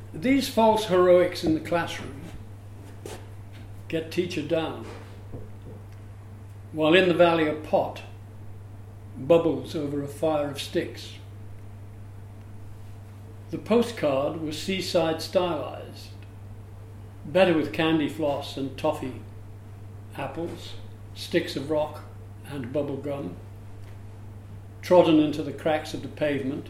These false heroics in the classroom get teacher down, while in the valley a pot bubbles over a fire of sticks. The postcard was seaside stylized, better with candy floss and toffee, apples, sticks of rock and bubble gum, trodden into the cracks of the pavement.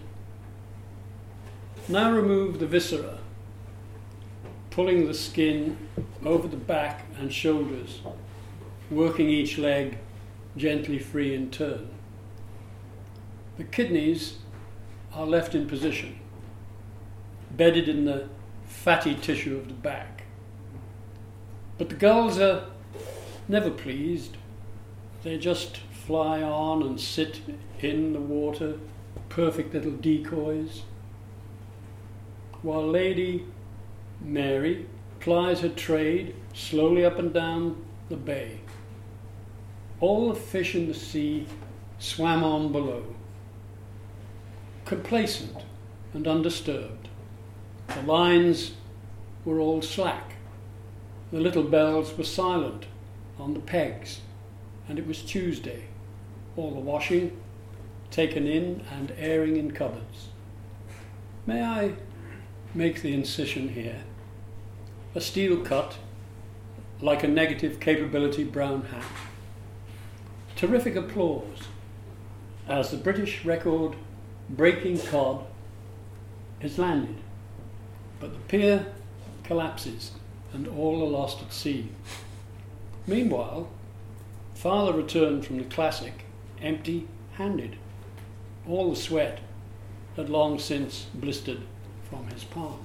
Now remove the viscera, pulling the skin over the back and shoulders, working each leg gently free in turn. The kidneys are left in position, bedded in the fatty tissue of the back. But the gulls are never pleased. They just fly on and sit in the water, perfect little decoys, while Lady Mary plies her trade slowly up and down the bay. All the fish in the sea swam on below, complacent and undisturbed. The lines were all slack. The little bells were silent on the pegs, and it was Tuesday. All the washing taken in and airing in cupboards. May I make the incision here? A steel cut, like a negative capability brown hat. Terrific applause as the British record breaking cod is landed, but the pier collapses and all are lost at sea. Meanwhile, father returned from the Classic empty-handed. All the sweat had long since blistered from his palms.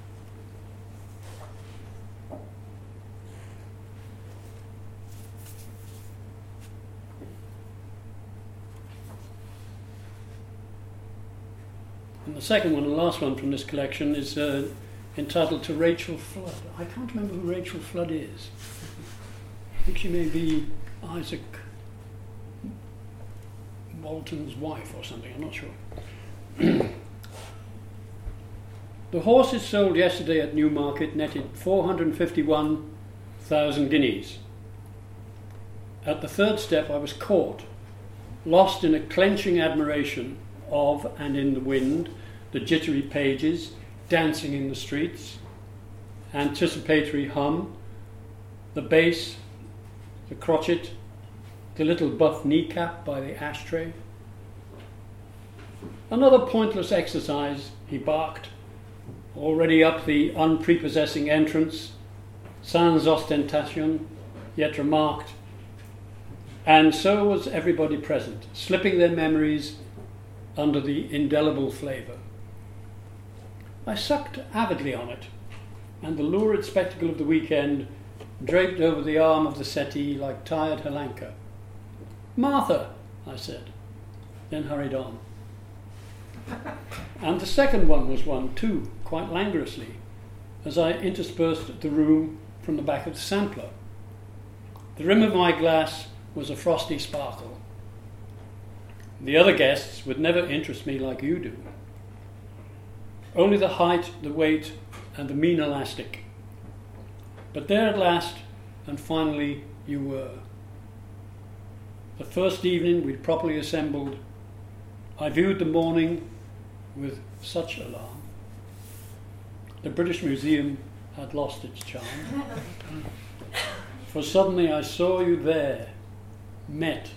And the second one, and last one from this collection, is entitled To Rachel Flood. I can't remember who Rachel Flood is. I think she may be Isaac Walton's wife or something, I'm not sure. The horses sold yesterday at Newmarket netted 451,000 guineas. At the third step I was caught, lost in a clenching admiration of and in the wind, the jittery pages dancing in the streets, anticipatory hum, the bass, the crotchet, the little buff kneecap by the ashtray. Another pointless exercise, he barked, already up the unprepossessing entrance, sans ostentation, yet remarked, and so was everybody present, slipping their memories under the indelible flavour. I sucked avidly on it, and the lurid spectacle of the weekend draped over the arm of the settee like tired Helanka. "Martha," I said, then hurried on. And the second one was one too, quite languorously, as I interspersed the room from the back of the sampler. The rim of my glass was a frosty sparkle. The other guests would never interest me like you do. Only the height, the weight, and the mean elastic. But there at last, and finally, you were. The first evening we'd properly assembled, I viewed the morning with such alarm. The British Museum had lost its charm. For suddenly I saw you there, met.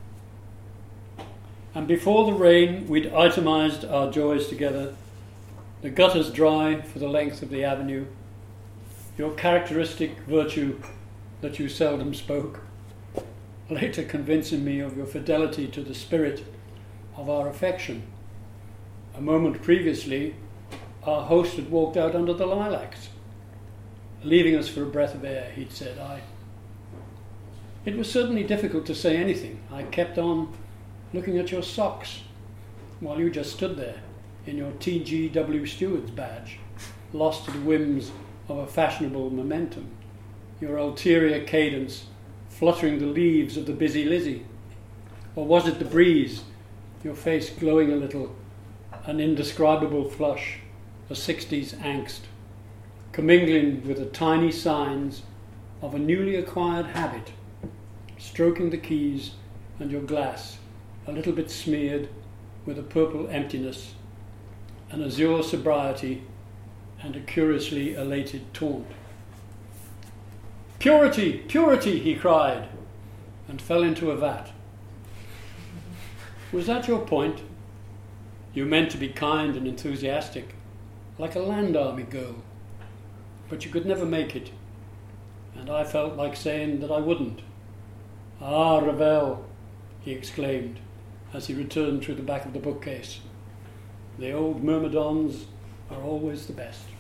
And before the rain, we'd itemised our joys together, the gutters dry for the length of the avenue, your characteristic virtue that you seldom spoke, later convincing me of your fidelity to the spirit of our affection. A moment previously, our host had walked out under the lilacs, leaving us for a breath of air, he'd said. It was certainly difficult to say anything. I kept on looking at your socks while you just stood there in your TGW Steward's badge, lost to the whims of a fashionable momentum, your ulterior cadence fluttering the leaves of the Busy Lizzie. Or was it the breeze, your face glowing a little, an indescribable flush, a 60s angst commingling with the tiny signs of a newly acquired habit, stroking the keys and your glass, a little bit smeared with a purple emptiness, an azure sobriety, and a curiously elated taunt. "Purity! Purity!" he cried, and fell into a vat. "Was that your point? You meant to be kind and enthusiastic, like a land army girl, but you could never make it, and I felt like saying that I wouldn't." "Ah, Ravel," he exclaimed as he returned through the back of the bookcase. "The old myrmidons are always the best."